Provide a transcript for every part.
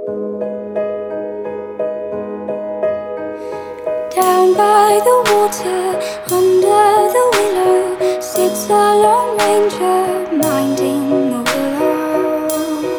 Down by the water, under the willow, sits a lone ranger minding the willow.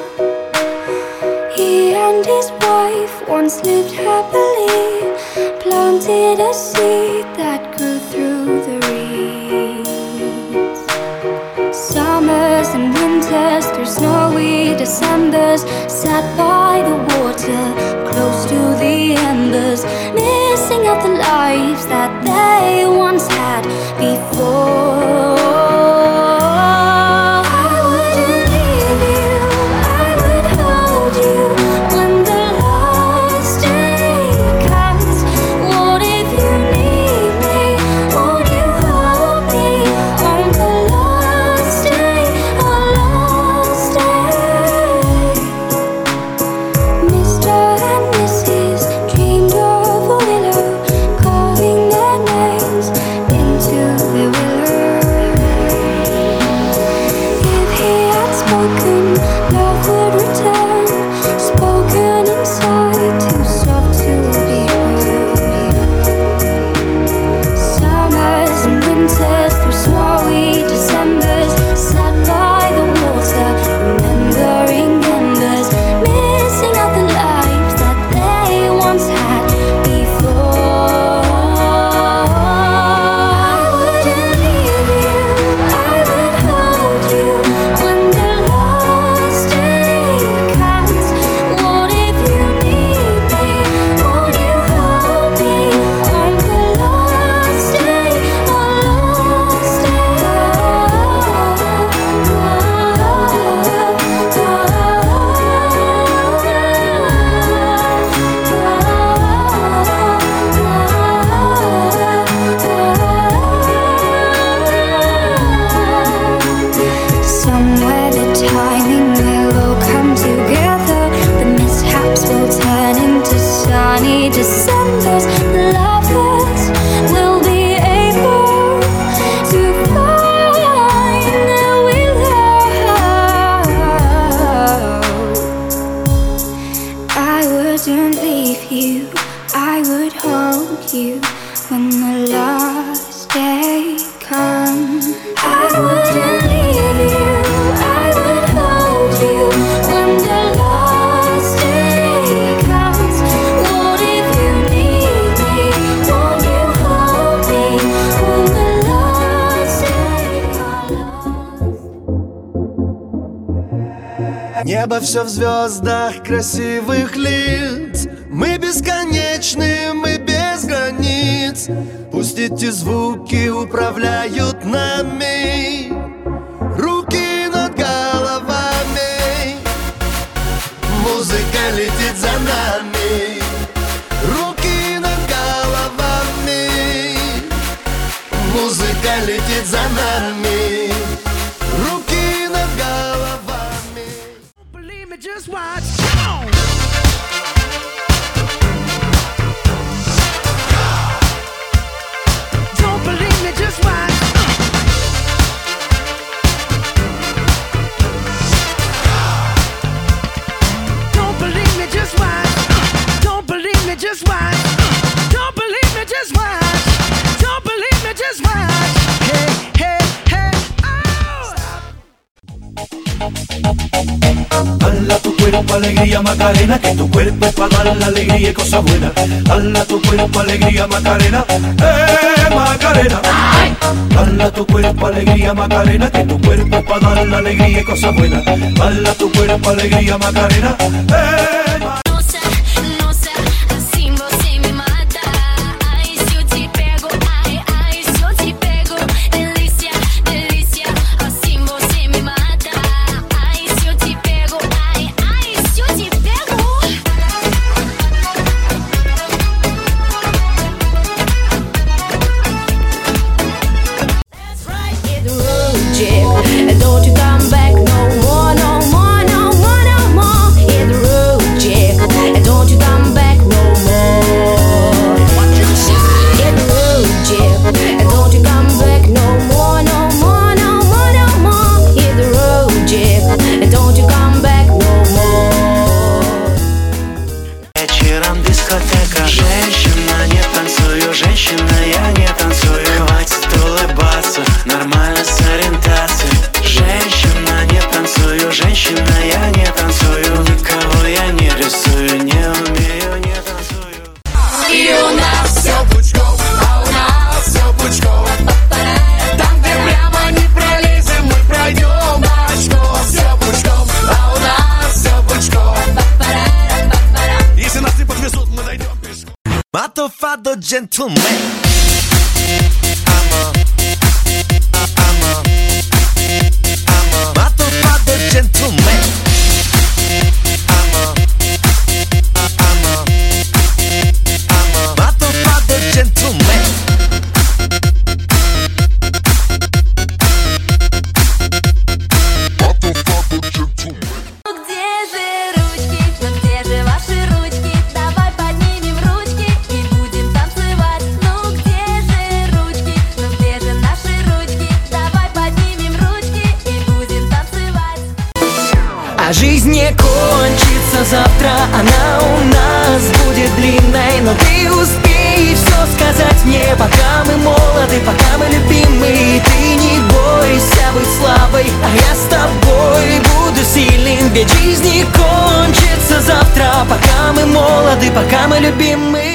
He and his wife once lived happily, planted a seed that grew through the reeds. Summers and winters, through snowy Decembers, sat by the water, close to the embers, missing out the lives that they once had before. I wouldn't leave you, I would hold you when the last day comes. What if you need me? Won't you hold me on the last day, our last day? Mr. and Mrs. dreamed of a willow, carving their names into the willow. If he had spoken, love would return, spoken inside, too soft to be heard. Summers and winters, through snowy Decembers, sat by the water, remembering embers, missing out the lives that they once had before. I wouldn't leave you, I would hold you when the last day comes. What if you need me? Won't you hold me on the last day, our last Somewhere the timing will all come together. The mishaps will turn into sunny Decembers. The lovers will be able to find their willow. I wouldn't leave you, I would hold you when the last day comes. I wouldn't leave you, I would hold you when the last day comes. What if you need me? Won't you hold me when the last day comes? Небо все в звездах красивых лиц. Мы бесконечны, мы без границ. Пусть эти звуки управляют нами. Руки над головами. Музыка летит за нами. Руки над головами. Музыка летит за нами. Руки над головами. Believe me, just watch. Don't believe me, just watch. Don't believe me, just watch. Don't believe me, just watch. Don't believe me, just watch. Don't believe me, just watch. Hey, hey, hey, oh! Dala tu cuerpo alegría Macarena, que tu cuerpo es para dar la alegría y cosas buenas. Dala tu cuerpo alegría Macarena, Macarena. Dala tu cuerpo alegría Macarena, que tu cuerpo es para dar la alegría y cosas buenas. Dala tu cuerpo alegría Macarena, Macarena. Nossa, assim você me mata. Ai, se eu te pego, ai, ai, se eu te pego. Delícia, delícia, assim você me mata. Ai, se eu te pego, ai, ai, se eu te pego. That's right, hit the road, Jack. And don't you come back no more, no more, no more, no more. Hit the road, Jack. 봐도 gentleman. 맛도 봐도 gentleman. 맛도 봐도 gentleman. А жизнь не кончится завтра, она у нас будет длинной. Но ты успей все сказать мне, пока мы молоды, пока мы любимы. Ты не бойся быть слабой, а я с тобой буду сильным. Ведь жизнь не кончится завтра, пока мы молоды, пока мы любимы.